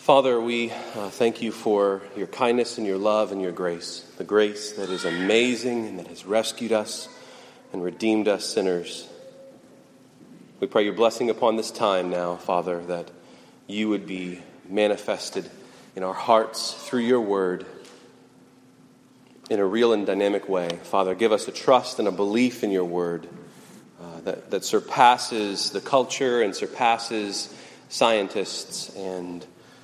Father, we thank you for your kindness and your love and your grace, the grace that is amazing and that has rescued us and redeemed us sinners. We pray your blessing upon this time now, Father, that you would be manifested in our hearts through your word in a real and dynamic way. Father, give us a trust and a belief in your word that surpasses the culture and surpasses scientists and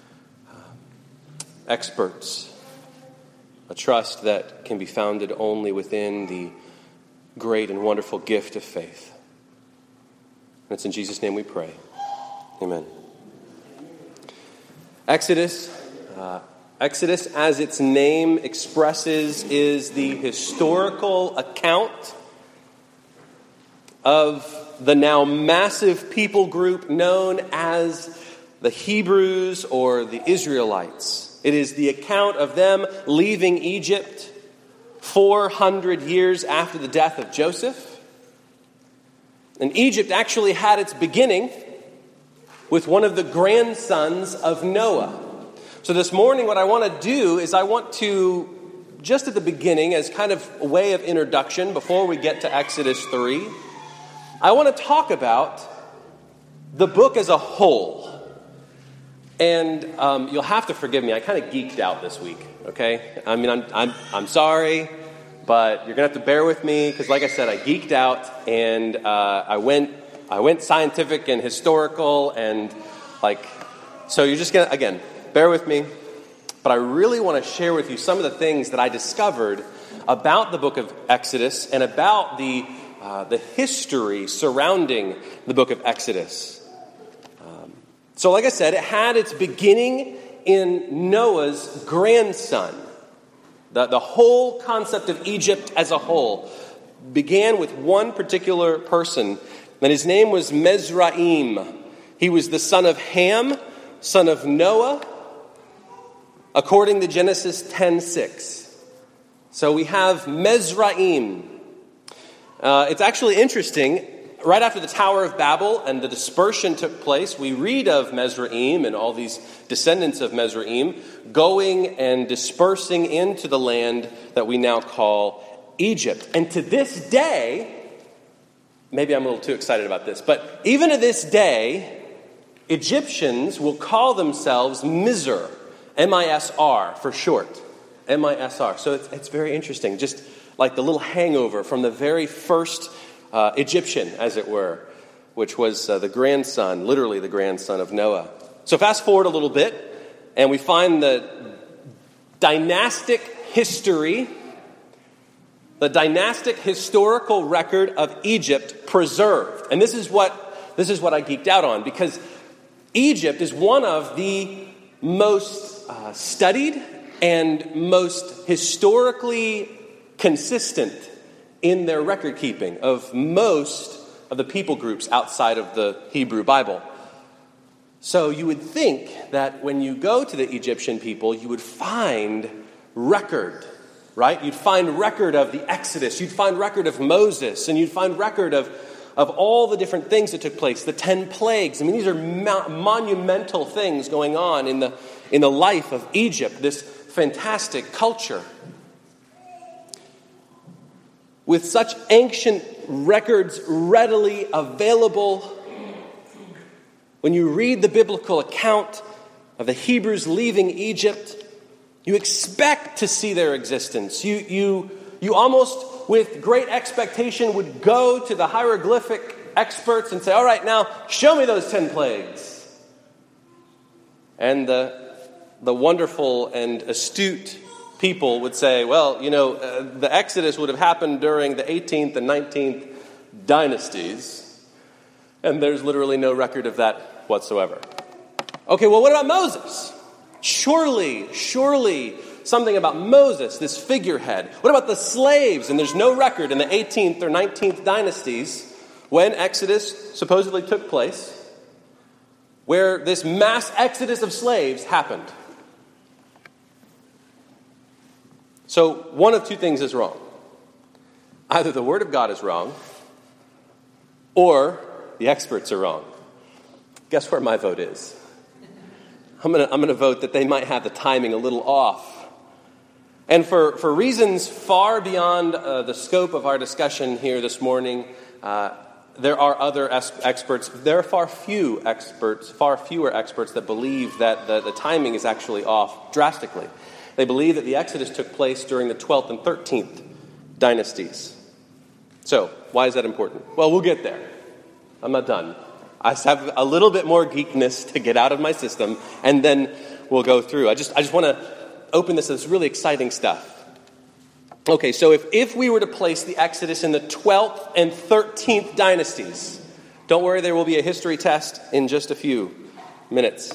experts, a trust that can be founded only within the great and wonderful gift of faith. And it's in Jesus' name we pray. Amen. Exodus, as its name expresses, is the historical account of the now massive people group known as the Hebrews or the Israelites. It is the account of them leaving Egypt 400 years after the death of Joseph. And Egypt actually had its beginning with one of the grandsons of Noah. So this morning what I want to do is I want to, just at the beginning, as kind of a way of introduction before we get to Exodus 3, I want to talk about the book as a whole. And you'll have to forgive me. I kind of geeked out this week, okay? I mean, I'm sorry, but you're going to have to bear with me because, like I said, I geeked out and I went scientific and historical and so you're just going to, again, bear with me. But I really want to share with you some of the things that I discovered about the book of Exodus and about the history surrounding the book of Exodus. So like I said, it had its beginning in Noah's grandson. The whole concept of Egypt as a whole began with one particular person, and his name was Mizraim. He was the son of Ham, son of Noah, according to Genesis 10:6. So we have Mizraim. It's actually interesting. Right after the Tower of Babel and the dispersion took place, we read of Mizraim and all these descendants of Mizraim going and dispersing into the land that we now call Egypt. And to this day, maybe I'm a little too excited about this, but even to this day, Egyptians will call themselves Misr, M-I-S-R for short, M-I-S-R. So it's very interesting, just like the little hangover from the very first Egyptian, as it were, which was the grandson, literally the grandson of Noah. So fast forward a little bit, and we find the dynastic history, the dynastic historical record of Egypt preserved. And this is what I geeked out on, because Egypt is one of the most studied and most historically consistent in their record keeping of most of the people groups outside of the Hebrew Bible. So you would think that when you go to the Egyptian people, you would find record, right? You'd find record of the Exodus, you'd find record of Moses, and you'd find record of all the different things that took place, the 10 plagues. I mean, these are monumental things going on in the life of Egypt, this fantastic culture. With such ancient records readily available, when you read the biblical account of the Hebrews leaving Egypt, you expect to see their existence. You almost, with great expectation, would go to the hieroglyphic experts and say, all right, now, show me those 10 plagues. And the wonderful and astute people would say, well, the Exodus would have happened during the 18th and 19th dynasties, and there's literally no record of that whatsoever. Okay, well, what about Moses? Surely, something about Moses, this figurehead. What about the slaves? And there's no record in the 18th or 19th dynasties when Exodus supposedly took place, where this mass exodus of slaves happened. So one of two things is wrong. Either the Word of God is wrong, or the experts are wrong. Guess where my vote is? I'm gonna vote that they might have the timing a little off. And for reasons far beyond the scope of our discussion here this morning, there are other experts. There are far fewer experts that believe that the timing is actually off drastically. They believe that the Exodus took place during the 12th and 13th dynasties. So, why is that important? Well, we'll get there. I'm not done. I have a little bit more geekness to get out of my system, and then we'll go through. I just want to open this really exciting stuff. Okay, so if we were to place the Exodus in the 12th and 13th dynasties, don't worry, there will be a history test in just a few minutes.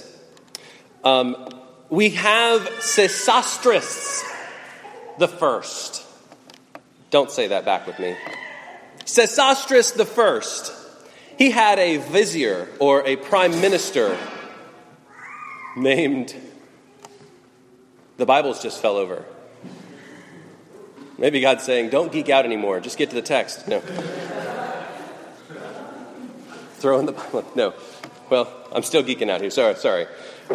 We have Sesostris the First. Don't say that back with me. Sesostris the First. He had a vizier or a prime minister named... The Bibles just fell over. Maybe God's saying, don't geek out anymore. Just get to the text. No. Throw in the Bible. No. Well, I'm still geeking out here. Sorry.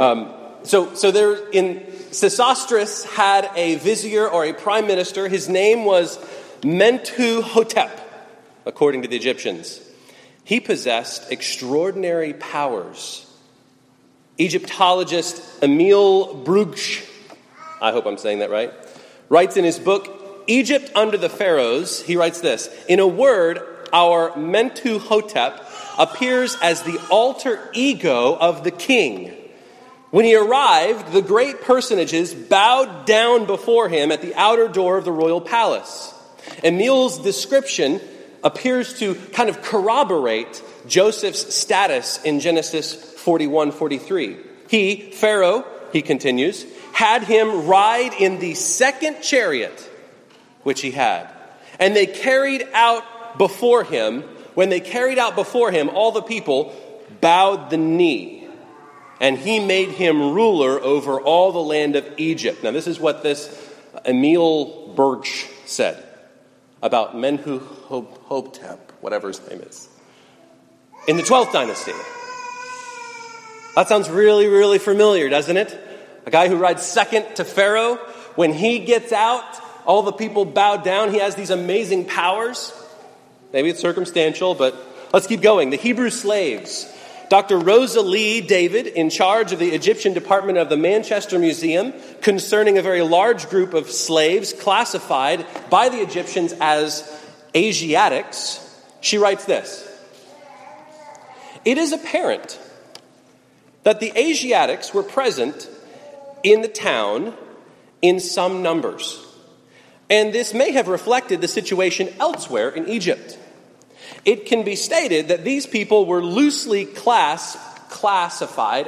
So there in Sesostris had a vizier or a prime minister. His name was Mentuhotep, according to the Egyptians. He possessed extraordinary powers. Egyptologist Emil Brugsch, I hope I'm saying that right, writes in his book, Egypt Under the Pharaohs, he writes this, in a word, our Mentuhotep appears as the alter ego of the king. When he arrived, the great personages bowed down before him at the outer door of the royal palace. Emil's description appears to kind of corroborate Joseph's status in Genesis 41-43. He, Pharaoh, he continues, had him ride in the second chariot which he had. And they carried out before him, when they carried out before him, all the people bowed the knee. And he made him ruler over all the land of Egypt. Now this is what this Emil Brugsch said about Mentuhotep, whatever his name is, in the 12th dynasty. That sounds really, really familiar, doesn't it? A guy who rides second to Pharaoh. When he gets out, all the people bow down. He has these amazing powers. Maybe it's circumstantial, but let's keep going. The Hebrew slaves. Dr. Rosa Lee David, in charge of the Egyptian department of the Manchester Museum, concerning a very large group of slaves classified by the Egyptians as Asiatics, she writes this. It is apparent that the Asiatics were present in the town in some numbers. And this may have reflected the situation elsewhere in Egypt. It can be stated that these people were loosely classified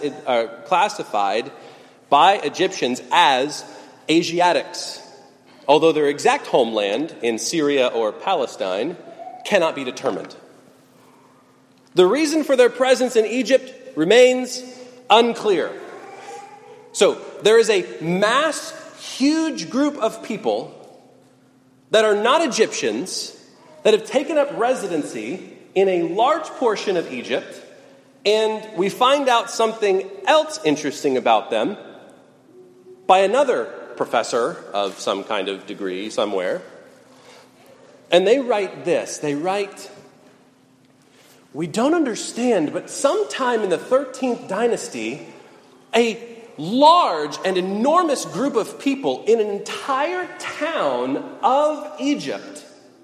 by Egyptians as Asiatics, although their exact homeland in Syria or Palestine cannot be determined. The reason for their presence in Egypt remains unclear. So there is a huge group of people that are not Egyptians that have taken up residency in a large portion of Egypt, and we find out something else interesting about them by another professor of some kind of degree somewhere. And they write this. They write, we don't understand, but sometime in the 13th dynasty, a large and enormous group of people in an entire town of Egypt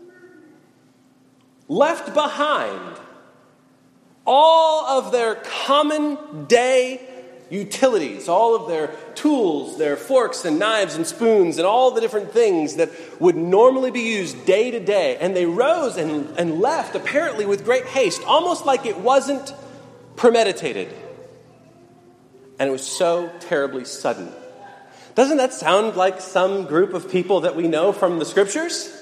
left behind all of their common day utilities, all of their tools, their forks and knives and spoons and all the different things that would normally be used day to day. And they rose and left apparently with great haste, almost like it wasn't premeditated. And it was so terribly sudden. Doesn't that sound like some group of people that we know from the scriptures?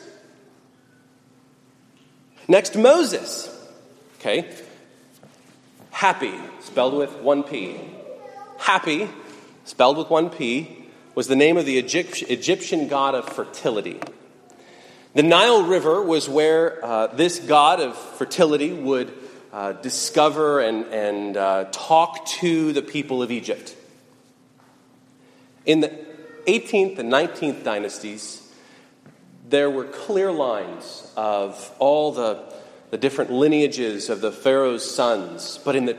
Next, Moses. Okay. Happy, spelled with one P. Happy, spelled with one P, was the name of the Egyptian god of fertility. The Nile River was where this god of fertility would discover and talk to the people of Egypt. In the 18th and 19th dynasties, there were clear lines of all the different lineages of the Pharaoh's sons. But in the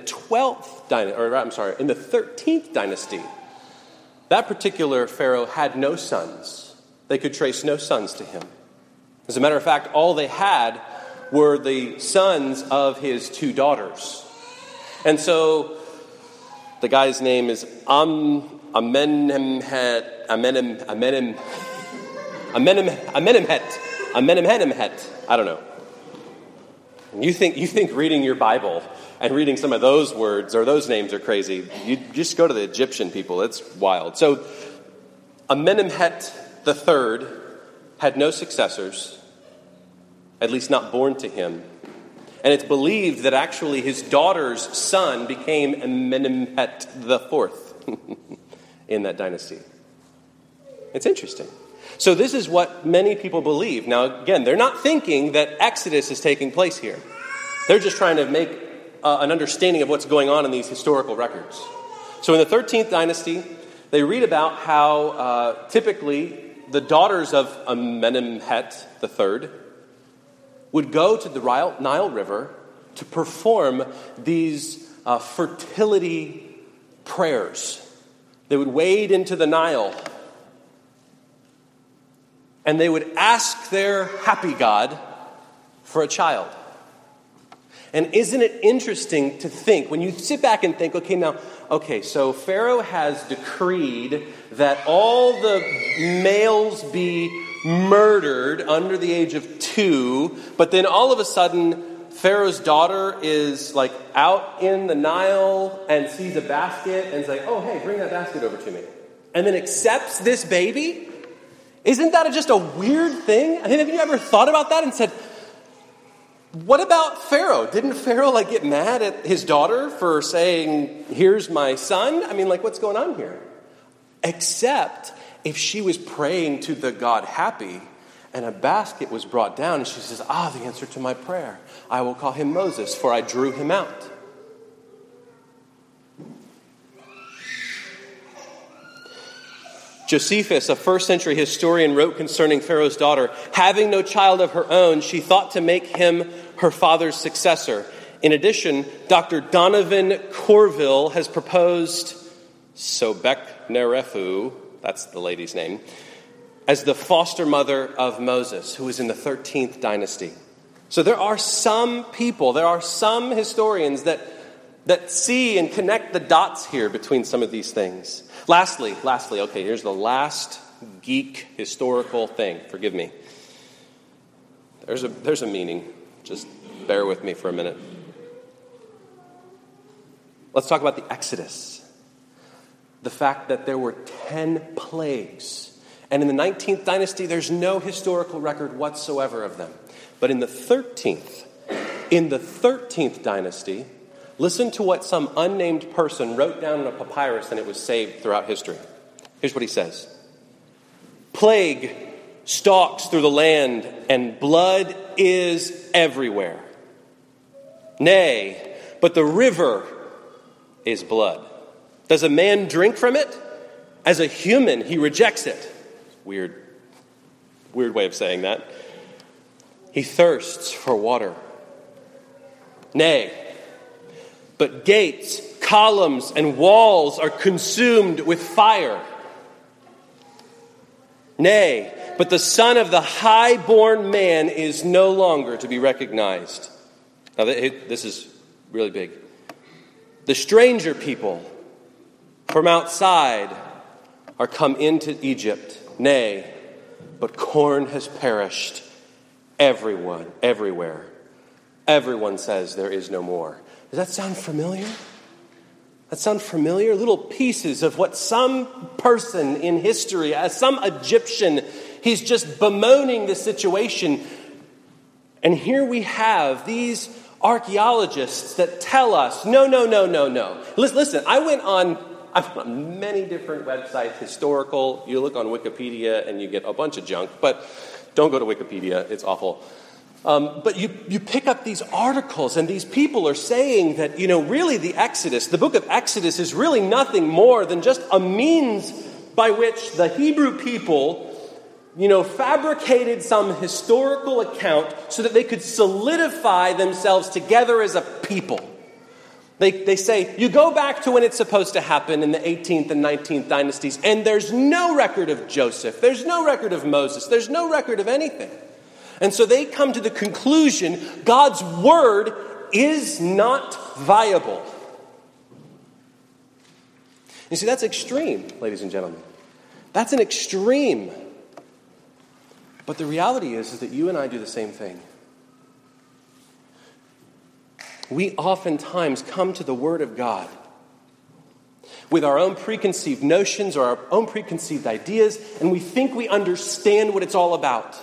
13th dynasty, that particular Pharaoh had no sons. They could trace no sons to him. As a matter of fact, all they had were the sons of his two daughters. And so the guy's name is Amenemhet. I don't know. You think reading your Bible and reading some of those words or those names are crazy. You just go to the Egyptian people. It's wild. So Amenemhet III had no successors, at least not born to him. And it's believed that actually his daughter's son became Amenemhet IV in that dynasty. It's interesting. So this is what many people believe. Now, again, they're not thinking that Exodus is taking place here. They're just trying to make an understanding of what's going on in these historical records. So in the 13th dynasty, they read about how typically the daughters of Amenemhet III would go to the Nile River to perform these fertility prayers. They would wade into the Nile and they would ask their happy god for a child. And isn't it interesting to think, when you sit back and think, so Pharaoh has decreed that all the males be murdered under the age of 2, but then all of a sudden, Pharaoh's daughter is like out in the Nile and sees a basket and is like, oh, hey, bring that basket over to me. And then accepts this baby? Isn't that just a weird thing? I mean, have you ever thought about that and said, what about Pharaoh? Didn't Pharaoh get mad at his daughter for saying, here's my son? I mean, what's going on here? Except if she was praying to the god Happy and a basket was brought down and she says, the answer to my prayer. I will call him Moses, for I drew him out. Josephus, a first century historian, wrote concerning Pharaoh's daughter, having no child of her own, she thought to make him her father's successor. In addition, Dr. Donovan Corville has proposed Sobek-Nerefu, that's the lady's name, as the foster mother of Moses, who was in the 13th dynasty. So there are some people, there are some historians that see and connect the dots here between some of these things. Lastly, okay, here's the last geek historical thing. Forgive me. There's a meaning. Just bear with me for a minute. Let's talk about the Exodus. The fact that there were 10 plagues. And in the 19th dynasty, there's no historical record whatsoever of them. But in the 13th dynasty, listen to what some unnamed person wrote down in a papyrus and it was saved throughout history. Here's what he says. Plague stalks through the land and blood is everywhere. Nay, but the river is blood. Does a man drink from it? As a human, he rejects it. Weird way of saying that. He thirsts for water. Nay, but gates, columns, and walls are consumed with fire. Nay, but the son of the high-born man is no longer to be recognized. Now, this is really big. The stranger people from outside are come into Egypt. Nay, but corn has perished. Everywhere. Everyone says there is no more. Does that sound familiar? Little pieces of what some person in history, as some Egyptian, he's just bemoaning the situation. And here we have these archaeologists that tell us, no. Listen, I went on many different websites, historical. You look on Wikipedia and you get a bunch of junk, but don't go to Wikipedia. It's awful. But you pick up these articles and these people are saying that, really the Exodus, the book of Exodus is really nothing more than just a means by which the Hebrew people, fabricated some historical account so that they could solidify themselves together as a people. They say, you go back to when it's supposed to happen in the 18th and 19th dynasties, and there's no record of Joseph, there's no record of Moses, there's no record of anything. And so they come to the conclusion, God's word is not viable. You see, that's extreme, ladies and gentlemen. That's an extreme. But the reality is that you and I do the same thing. We oftentimes come to the Word of God with our own preconceived notions or our own preconceived ideas, and we think we understand what it's all about.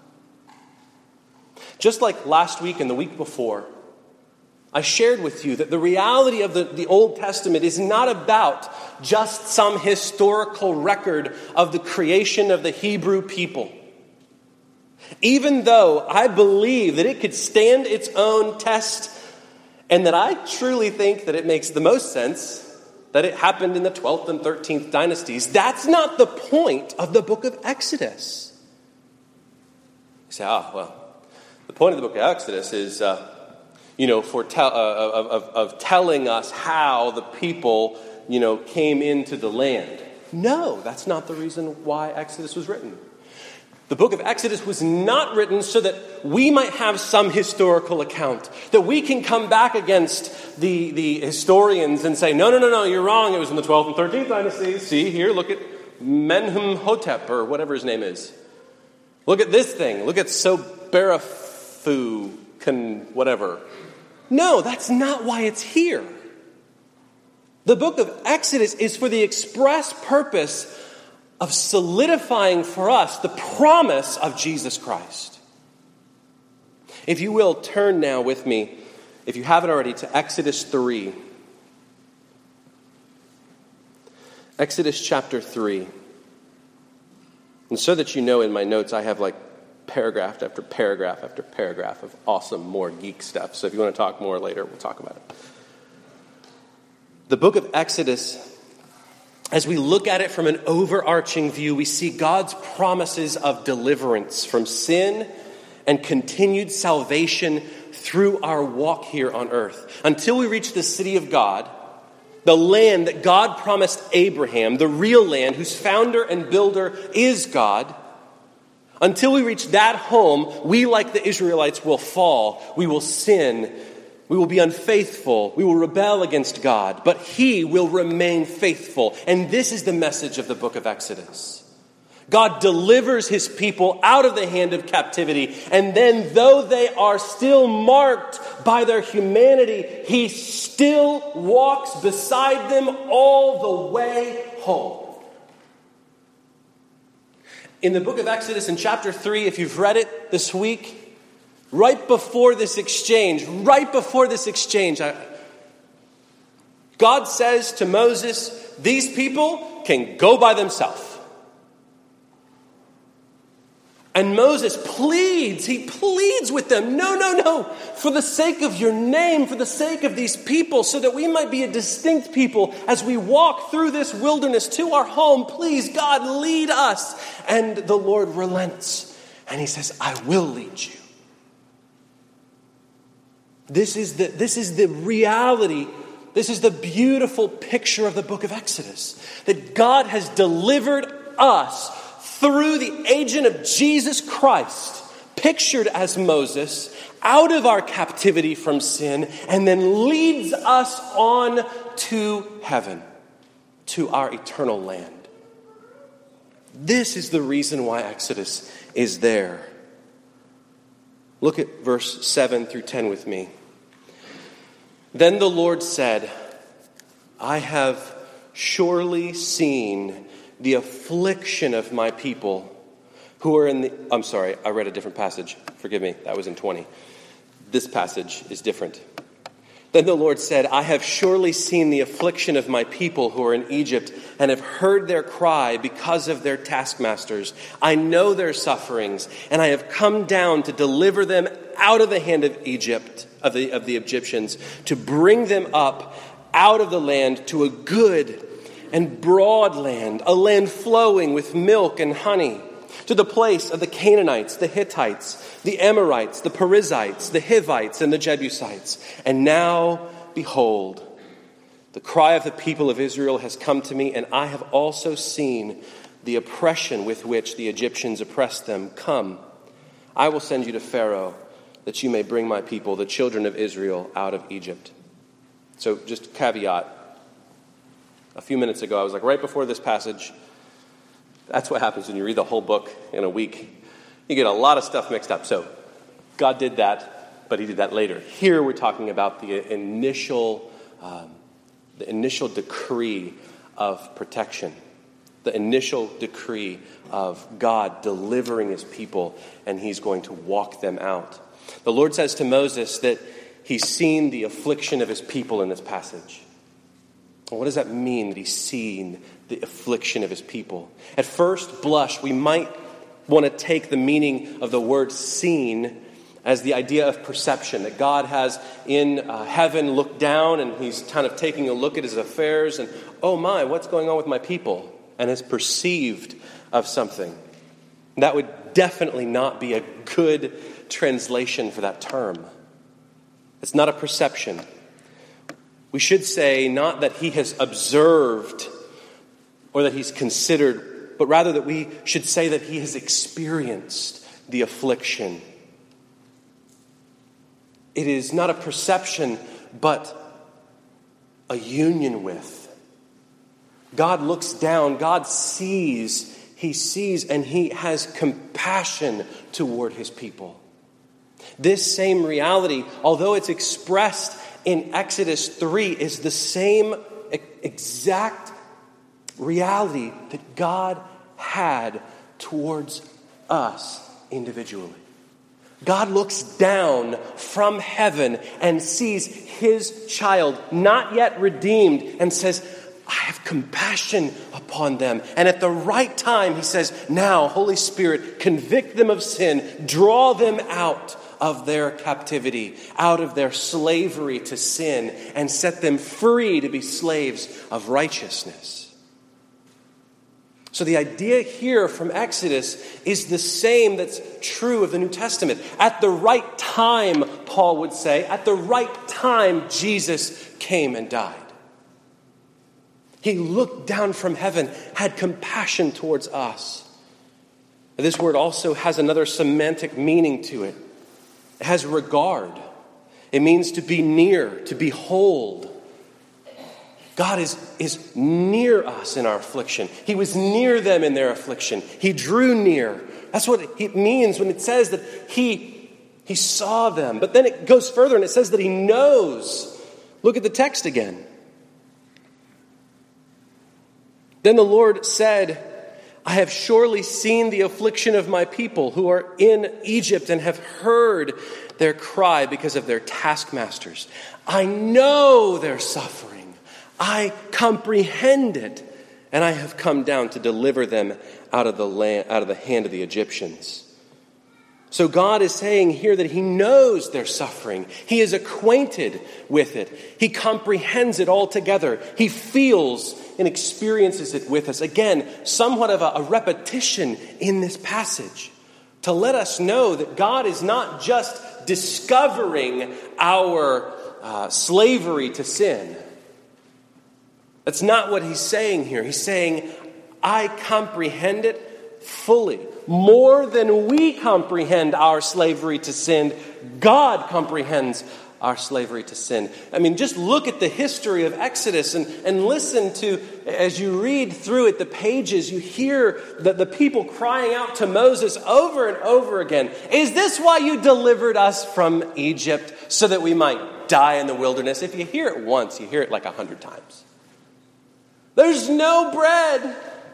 Just like last week and the week before, I shared with you that the reality of the Old Testament is not about just some historical record of the creation of the Hebrew people. Even though I believe that it could stand its own test, and that I truly think that it makes the most sense that it happened in the 12th and 13th dynasties, that's not the point of the book of Exodus. You say, the point of the book of Exodus is, of telling us how the people, came into the land. No, that's not the reason why Exodus was written. The book of Exodus was not written so that we might have some historical account, that we can come back against the historians and say, no, you're wrong. It was in the 12th and 13th dynasties. See here, look at Menhotep or whatever his name is. Look at this thing. Look at Soberafu, whatever. No, that's not why it's here. The book of Exodus is for the express purpose of solidifying for us the promise of Jesus Christ. If you will, turn now with me, if you haven't already, to Exodus 3. Exodus chapter 3. And so that you know, in my notes, I have paragraph after paragraph after paragraph of awesome, more geek stuff. So if you want to talk more later, we'll talk about it. The book of Exodus, as we look at it from an overarching view, we see God's promises of deliverance from sin and continued salvation through our walk here on earth. Until we reach the city of God, the land that God promised Abraham, the real land whose founder and builder is God, until we reach that home, we, like the Israelites, will fall. We will sin. We will be unfaithful. We will rebel against God. But He will remain faithful. And this is the message of the book of Exodus. God delivers His people out of the hand of captivity. And then, though they are still marked by their humanity, He still walks beside them all the way home. In the book of Exodus, in chapter 3, if you've read it this week, right before this exchange, God says to Moses, these people can go by themselves. And Moses pleads with them, no, for the sake of your name, for the sake of these people, so that we might be a distinct people as we walk through this wilderness to our home. Please, God, lead us. And the Lord relents, and He says, I will lead you. This is the reality. This is the beautiful picture of the book of Exodus, that God has delivered us through the agent of Jesus Christ, pictured as Moses, out of our captivity from sin, and then leads us on to heaven, to our eternal land. This is the reason why Exodus is there. Look at verse 7 through 10 with me. Then the Lord said, I have surely seen the affliction of my people who are in the... I'm sorry, I read a different passage. Forgive me, that was in 20. This passage is different. Then the Lord said, I have surely seen the affliction of my people who are in Egypt and have heard their cry because of their taskmasters. I know their sufferings, and I have come down to deliver them out of the hand of Egypt, of the Egyptians, to bring them up out of the land to a good and broad land, a land flowing with milk and honey, to the place of the Canaanites, the Hittites, the Amorites, the Perizzites, the Hivites, and the Jebusites. And now, behold, the cry of the people of Israel has come to me, and I have also seen the oppression with which the Egyptians oppressed them. Come, I will send you to Pharaoh, that you may bring my people, the children of Israel, out of Egypt. So just caveat. A few minutes ago, I was like, right before this passage, that's what happens when you read the whole book in a week. You get a lot of stuff mixed up. So God did that, but he did that later. Here we're talking about the initial decree of protection, the initial decree of God delivering his people, and he's going to walk them out. The Lord says to Moses that he's seen the affliction of his people in this passage. What does that mean, that he's seen the affliction of his people? At first blush, we might want to take the meaning of the word seen as the idea of perception, that God has in heaven looked down and he's kind of taking a look at his affairs and, oh my, what's going on with my people? And is perceived of something. That would definitely not be a good translation for that term. It's not a perception. We should say not that he has observed or that he's considered, but rather that we should say that he has experienced the affliction. It is not a perception, but a union with. God looks down, God sees, he sees, and he has compassion toward his people. This same reality, although it's expressed in Exodus 3, is the same exact reality that God had towards us individually. God looks down from heaven and sees his child, not yet redeemed, and says, I have compassion upon them. And at the right time, he says, now, Holy Spirit, convict them of sin, draw them out of their captivity, out of their slavery to sin, and set them free to be slaves of righteousness. So the idea here from Exodus is the same that's true of the New Testament. At the right time, Paul would say, at the right time, Jesus came and died. He looked down from heaven, had compassion towards us. This word also has another semantic meaning to it. It has regard. It means to be near, to behold. God is near us in our affliction. He was near them in their affliction. He drew near. That's what it means when it says that he saw them. But then it goes further and it says that he knows. Look at the text again. Then the Lord said, I have surely seen the affliction of my people who are in Egypt and have heard their cry because of their taskmasters. I know their suffering. I comprehend it. And I have come down to deliver them out of the hand of the Egyptians. So God is saying here that he knows their suffering. He is acquainted with it. He comprehends it all together. He feels and experiences it with us. Again, somewhat of a repetition in this passage to let us know that God is not just discovering our slavery to sin. That's not what he's saying here. He's saying, I comprehend it fully. More than we comprehend our slavery to sin, God comprehends our slavery to sin. I mean, just look at the history of Exodus and listen to, as you read through it, the pages, you hear the people crying out to Moses over and over again, is this why you delivered us from Egypt so that we might die in the wilderness? If you hear it once, you hear it like 100 times. There's no bread.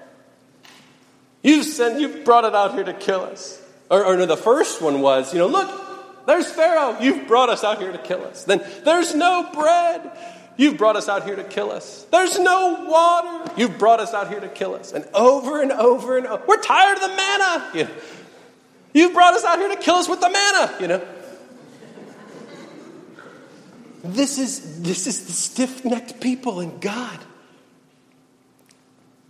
You've brought it out here to kill us. Or no, the first one was, look, there's Pharaoh. You've brought us out here to kill us. Then there's no bread. You've brought us out here to kill us. There's no water. You've brought us out here to kill us. And over and over and over. We're tired of the manna. You've brought us out here to kill us with the manna. This is the stiff-necked people in God.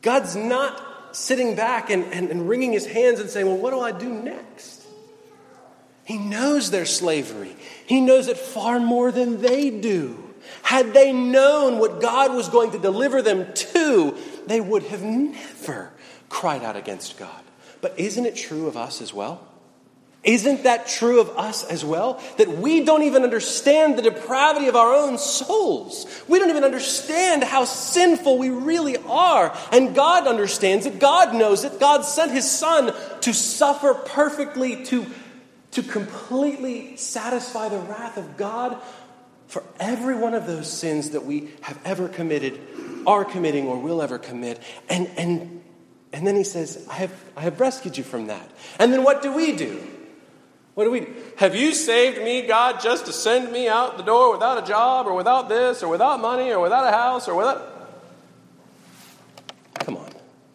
God's not sitting back and wringing his hands and saying, well, what do I do next? He knows their slavery. He knows it far more than they do. Had they known what God was going to deliver them to, they would have never cried out against God. But isn't it true of us as well? Isn't that true of us as well? That we don't even understand the depravity of our own souls. We don't even understand how sinful we really are. And God understands it. God knows it. God sent his Son to suffer perfectly, to completely satisfy the wrath of God for every one of those sins that we have ever committed, are committing, or will ever commit. And then he says, I have rescued you from that. And then what do we do? What do we do? Have you saved me, God, just to send me out the door without a job, or without this, or without money, or without a house, or without... Come on.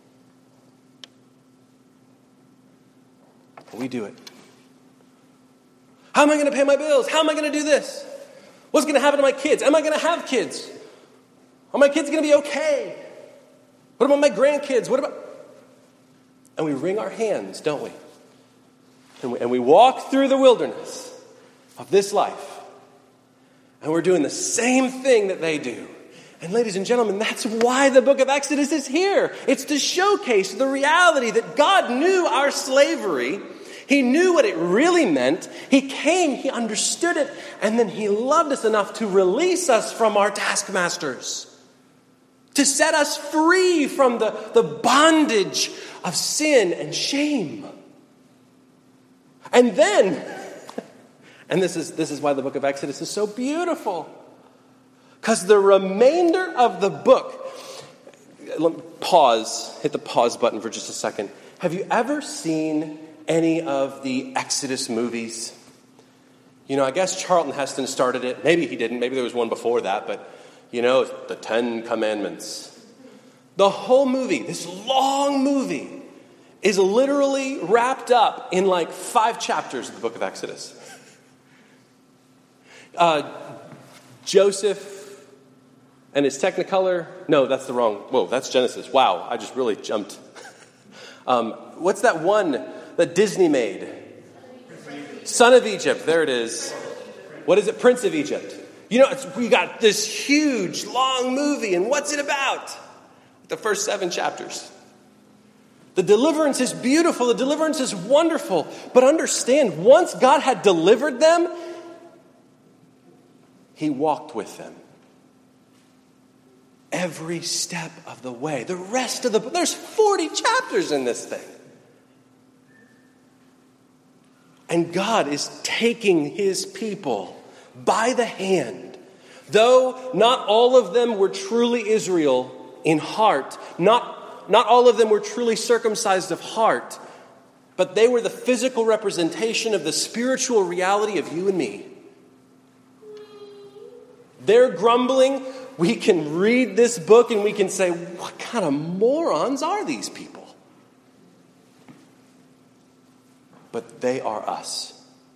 We do it. How am I going to pay my bills? How am I going to do this? What's going to happen to my kids? Am I going to have kids? Are my kids going to be okay? What about my grandkids? What about... And we wring our hands, don't we? And we walk through the wilderness of this life. And we're doing the same thing that they do. And ladies and gentlemen, that's why the book of Exodus is here. It's to showcase the reality that God knew our slavery. He knew what it really meant. He came, he understood it, and then he loved us enough to release us from our taskmasters. To set us free from the bondage of sin and shame. And then, and this is why the book of Exodus is so beautiful. Because the remainder of the book, let me pause, hit the pause button for just a second. Have you ever seen any of the Exodus movies? You know, I guess Charlton Heston started it. Maybe he didn't. Maybe there was one before that. But, you know, the 10 Commandments. The whole movie, this long movie, is literally wrapped up in like 5 chapters of the book of Exodus. Joseph and his Technicolor. No, that's the wrong. Whoa, that's Genesis. Wow, I just really jumped. What's that one that Disney made? Son of Egypt. There it is. What is it? Prince of Egypt. You know, we got this huge, long movie, and what's it about? The first 7 chapters. The deliverance is beautiful. The deliverance is wonderful. But understand, once God had delivered them, he walked with them. Every step of the way. The rest of the book. There's 40 chapters in this thing. And God is taking his people by the hand. Though not all of them were truly Israel in heart, not all of them were truly circumcised of heart, but they were the physical representation of the spiritual reality of you and me. They're grumbling. We can read this book and we can say, what kind of morons are these people? But they are us.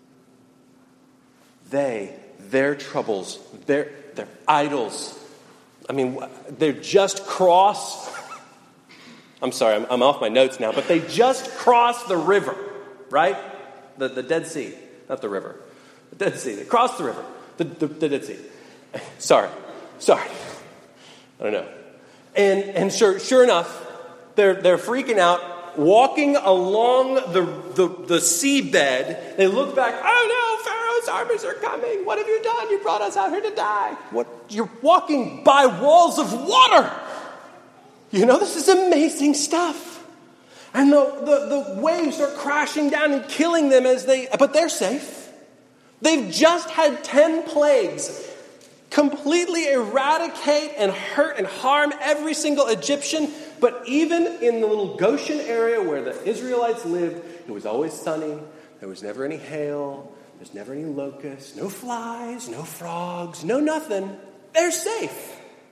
Their troubles, their idols. I mean, they're just cross. I'm sorry, I'm off my notes now, but they just crossed the river, right? The Dead Sea, not the river. The Dead Sea. They crossed the river. The Dead Sea. Sorry. I don't know. And sure enough, they're freaking out, walking along the seabed. They look back. Oh no, Pharaoh's armies are coming. What have you done? You brought us out here to die. What? You're walking by walls of water. You know, this is amazing stuff. And the waves are crashing down and killing them but they're safe. They've just had 10 plagues completely eradicate and hurt and harm every single Egyptian. But even in the little Goshen area where the Israelites lived, it was always sunny. There was never any hail. There's never any locusts, no flies, no frogs, no nothing. They're safe.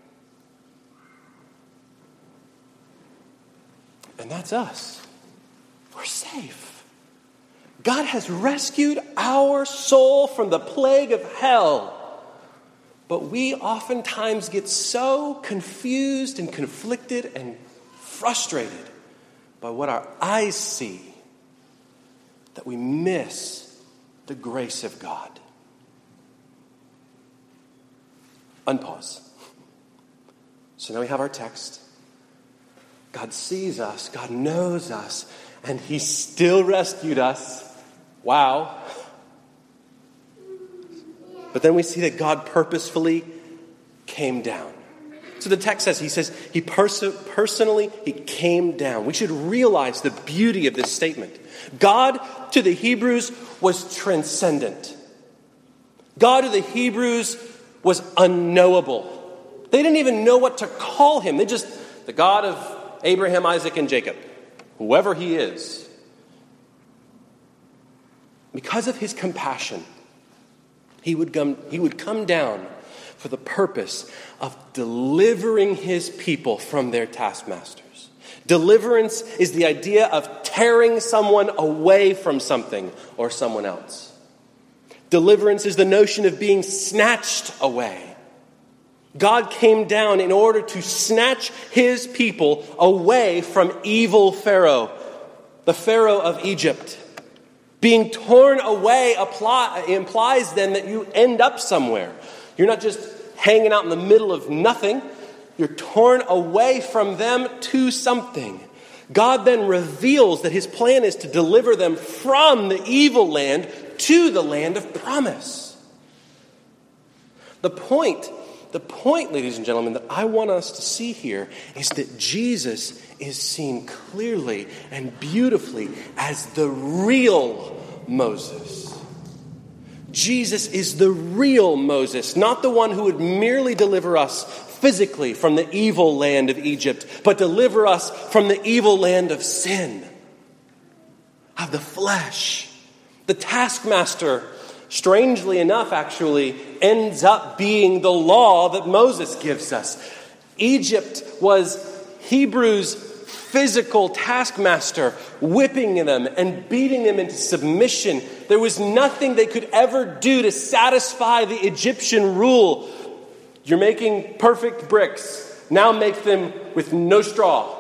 And that's us. We're safe. God has rescued our soul from the plague of hell. But we oftentimes get so confused and conflicted and frustrated by what our eyes see, that we miss the grace of God. Unpause. So now we have our text. God sees us, God knows us, and he still rescued us. Wow. But then we see that God purposefully came down. So the text says, he personally came down. We should realize the beauty of this statement. God to the Hebrews was transcendent. God to the Hebrews was unknowable. They didn't even know what to call him. The God of Abraham, Isaac, and Jacob, whoever he is. Because of his compassion, he would come down for the purpose of delivering his people from their taskmasters. Deliverance is the idea of tearing someone away from something or someone else. Deliverance is the notion of being snatched away. God came down in order to snatch his people away from evil Pharaoh, the Pharaoh of Egypt. Being torn away implies then that you end up somewhere. You're not just hanging out in the middle of nothing. You're torn away from them to something. God then reveals that his plan is to deliver them from the evil land to the land of promise. The point, ladies and gentlemen, that I want us to see here is that Jesus is seen clearly and beautifully as the real Moses. Jesus is the real Moses, not the one who would merely deliver us physically from the evil land of Egypt, but deliver us from the evil land of sin, of the flesh. The taskmaster, strangely enough, actually, ends up being the law that Moses gives us. Egypt was Hebrews' physical taskmaster, whipping them and beating them into submission. There was nothing they could ever do to satisfy the Egyptian rule. You're making perfect bricks. Now make them with no straw.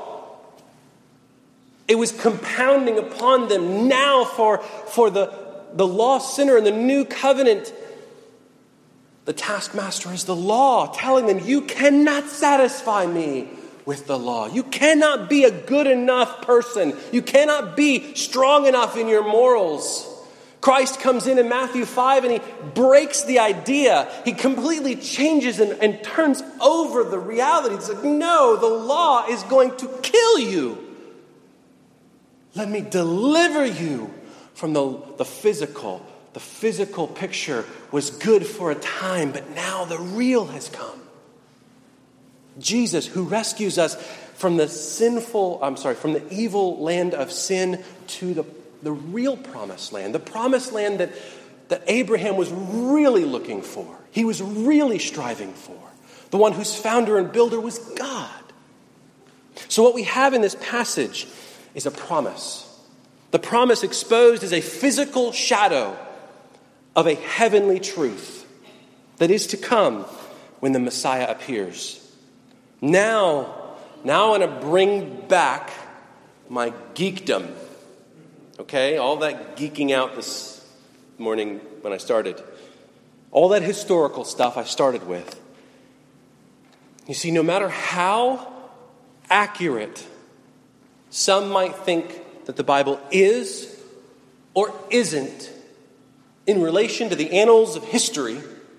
It was compounding upon them. Now for the lost sinner in the new covenant, the taskmaster is the law, telling them, you cannot satisfy me with the law. You cannot be a good enough person. You cannot be strong enough in your morals. Christ comes in Matthew 5 and he breaks the idea. He completely changes and turns over the reality. It's like, no, the law is going to kill you. Let me deliver you from the physical. The physical picture was good for a time, but now the real has come. Jesus, who rescues us from the evil land of sin to the real promised land, the promised land that Abraham was really looking for. He was really striving for. The one whose founder and builder was God. So what we have in this passage is a promise. The promise exposed is a physical shadow of a heavenly truth that is to come when the Messiah appears. Now I want to bring back my geekdom. Okay, all that geeking out this morning when I started. All that historical stuff I started with. You see, no matter how accurate some might think that the Bible is or isn't in relation to the annals of history,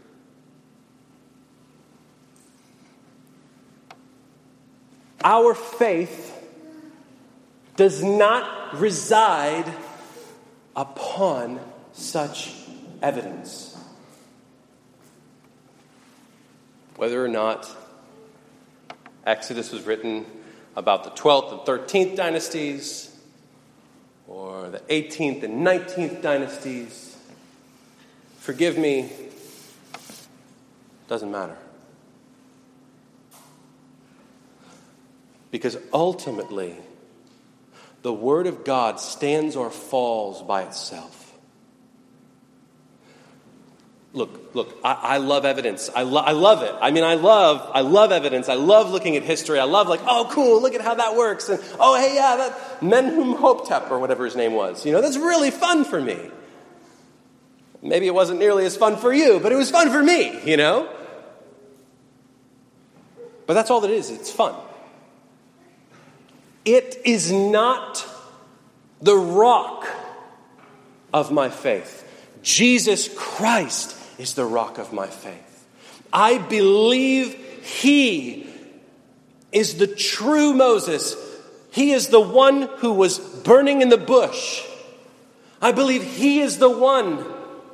our faith does not reside upon such evidence. Whether or not Exodus was written about the 12th and 13th dynasties, or the 18th and 19th dynasties, forgive me, doesn't matter. Because ultimately, the Word of God stands or falls by itself. Look, I love evidence. I love it. I mean, I love evidence. I love looking at history. I love oh, cool, look at how that works. And, oh, hey, yeah, that Menhotep or whatever his name was. That's really fun for me. Maybe it wasn't nearly as fun for you, but it was fun for me, But that's all that it is. It's fun. It is not the rock of my faith. Jesus Christ is the rock of my faith. I believe he is the true Moses. He is the one who was burning in the bush. I believe he is the one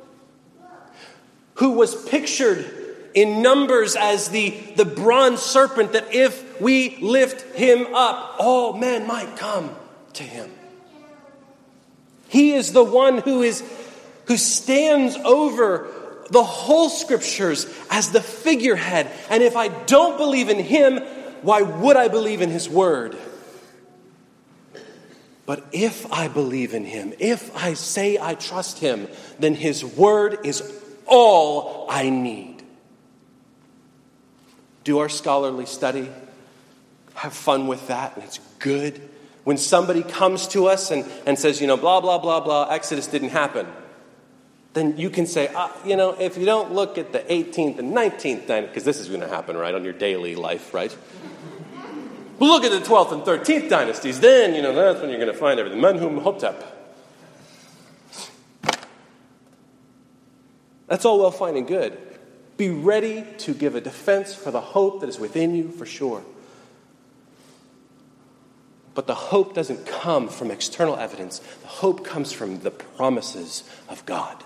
who was pictured in Numbers as the bronze serpent, that if we lift him up, all men might come to him. He is the one who stands over the whole scriptures as the figurehead. And if I don't believe in him, why would I believe in his word? But if I believe in him, if I say I trust him, then his word is all I need. Do our scholarly study. Have fun with that, and it's good. When somebody comes to us and says, blah, blah, blah, blah, Exodus didn't happen, then you can say, if you don't look at the 18th and 19th dynasty, because this is going to happen, right, on your daily life, right? But look at the 12th and 13th dynasties, then, that's when you're going to find everything. Menhotep. That's all well, fine, and good. Be ready to give a defense for the hope that is within you, for sure. But the hope doesn't come from external evidence. The hope comes from the promises of God.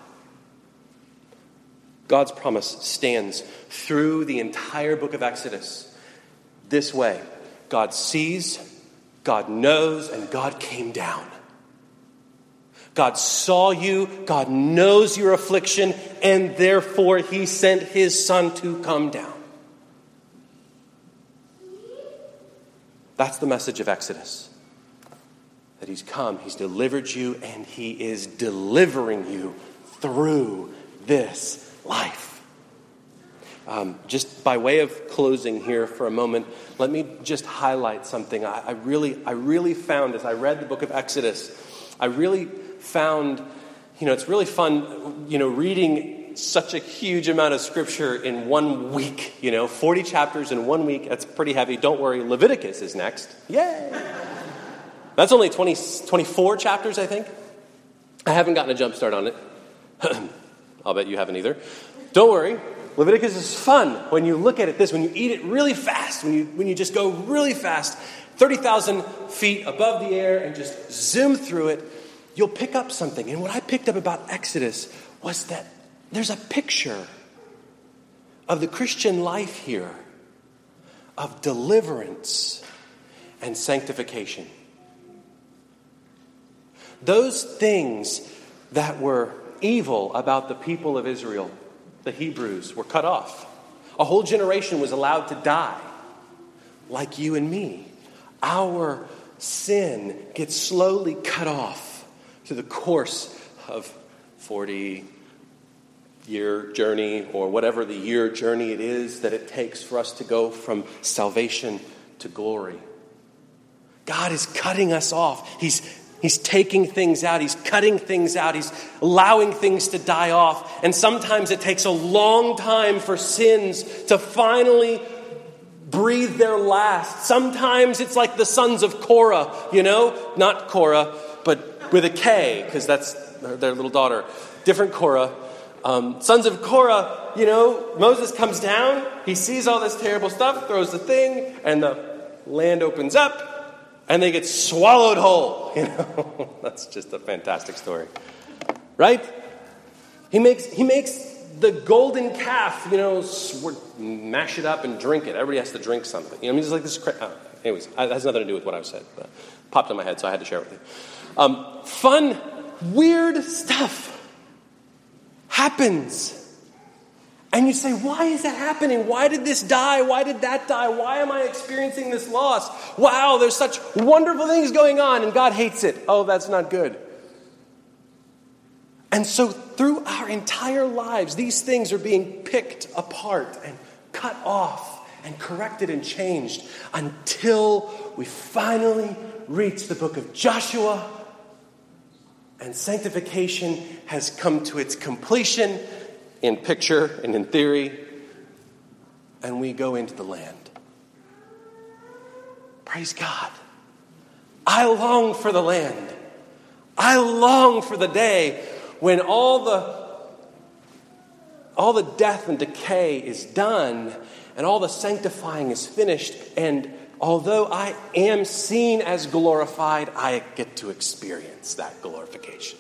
God's promise stands through the entire book of Exodus this way. God sees, God knows, and God came down. God saw you, God knows your affliction, and therefore he sent his son to come down. That's the message of Exodus. That he's come, he's delivered you, and he is delivering you through this life. Just by way of closing here for a moment, let me just highlight something. I really found, as I read the book of Exodus, I really found, it's really fun, reading such a huge amount of scripture in 1 week. 40 chapters in 1 week. That's pretty heavy. Don't worry, Leviticus is next. Yay! That's only 24 chapters, I think. I haven't gotten a jump start on it. I'll bet you haven't either. Don't worry. Leviticus is fun when you look at it when you eat it really fast, when you just go really fast, 30,000 feet above the air and just zoom through it, you'll pick up something. And what I picked up about Exodus was that there's a picture of the Christian life here, of deliverance and sanctification. Those things that were evil about the people of Israel, the Hebrews, were cut off. A whole generation was allowed to die, like you and me. Our sin gets slowly cut off through the course of 40-year journey, or whatever the year journey it is that it takes for us to go from salvation to glory. God is cutting us off. He's taking things out. He's cutting things out. He's allowing things to die off. And sometimes it takes a long time for sins to finally breathe their last. Sometimes it's like the sons of Korah, not Korah, but with a K, because that's their little daughter. Different Korah. Sons of Korah, Moses comes down. He sees all this terrible stuff, throws the thing, and the land opens up. And they get swallowed whole. That's just a fantastic story. Right? He makes the golden calf, mash it up and drink it. Everybody has to drink something. Just like this. Anyways, it has nothing to do with what I said. But popped in my head, so I had to share it with you. Fun, weird stuff happens. And you say, why is that happening? Why did this die? Why did that die? Why am I experiencing this loss? Wow, there's such wonderful things going on, and God hates it. Oh, that's not good. And so through our entire lives, these things are being picked apart and cut off and corrected and changed until we finally reach the book of Joshua and sanctification has come to its completion in picture and in theory, and we go into the land. Praise God. I long for the land. I long for the day when all the death and decay is done and all the sanctifying is finished, and although I am seen as glorified, I get to experience that glorification.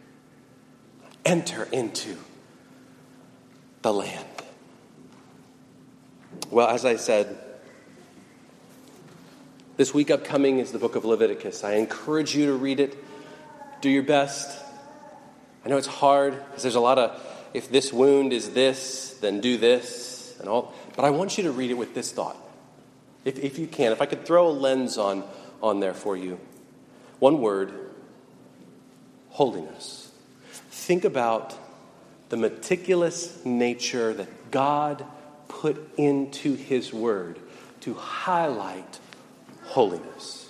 Enter into the land. Well, as I said, this week upcoming is the book of Leviticus. I encourage you to read it. Do your best. I know it's hard because there's a lot of, if this wound is this, then do this and all. But I want you to read it with this thought. If you can, if I could throw a lens on there for you. One word, holiness. Think about the meticulous nature that God put into his word to highlight holiness.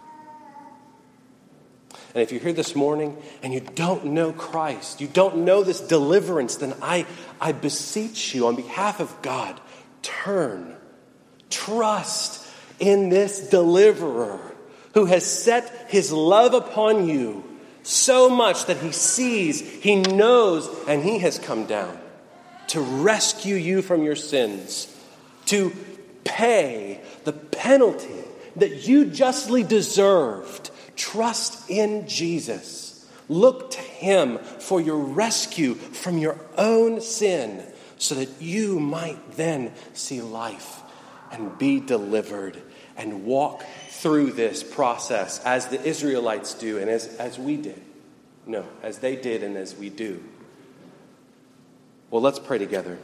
And if you're here this morning and you don't know Christ, you don't know this deliverance, then I beseech you on behalf of God, turn, trust in this deliverer who has set his love upon you so much that he sees, he knows, and he has come down to rescue you from your sins, to pay the penalty that you justly deserved. Trust in Jesus. Look to him for your rescue from your own sin so that you might then see life and be delivered and walk through this process as the Israelites do and as we did. No, as they did and as we do. Well, let's pray together.